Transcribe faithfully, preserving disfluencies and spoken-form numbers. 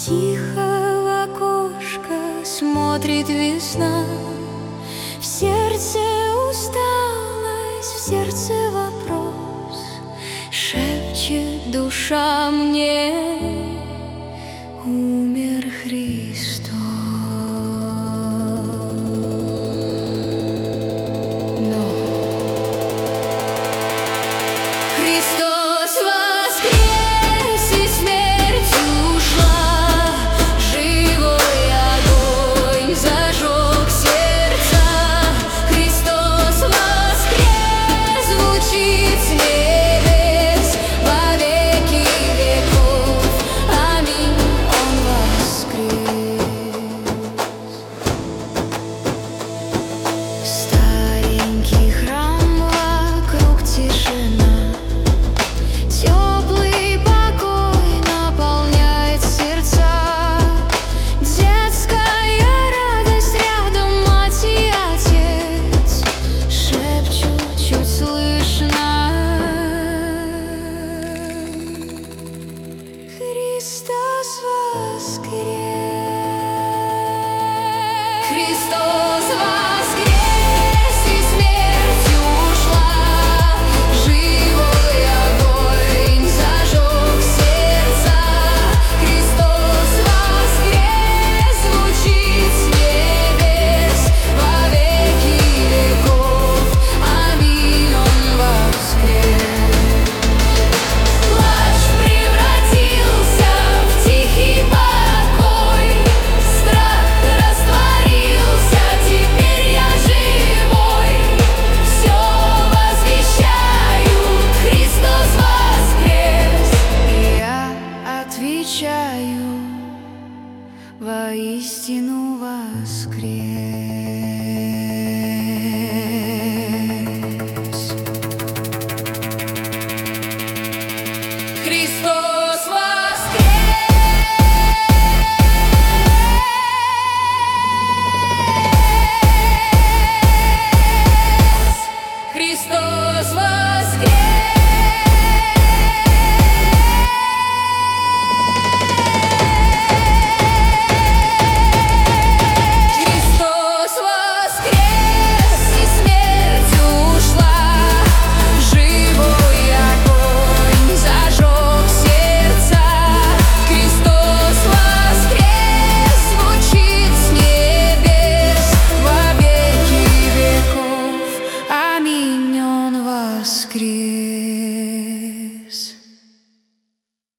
Тихо в окошко смотрит весна, в сердце усталость, в сердце вопрос. Шепчет душа мне: умер Христос. Но Христос воскрес, и смерть ушла, живой огонь зажег сердца. Христос воскрес, звучит с небес во веки веков. Аминь, Он воскрес. Старенький храм, вокруг тишина, теплый покой наполняет сердца. Детская радость, рядом мать и отец шепчут чуть слышно: Христос воскрес. Христос воскрес, и смерть ушла, живой огонь зажег сердца. Христос воскрес, звучит с небес во веки веков. Аминь, Он воскрес. Плач превратился в тихий покой, страх растворился, теперь я живой. Все возвещаю: Христос воскрес. И я отвечаю: воистину воскрес.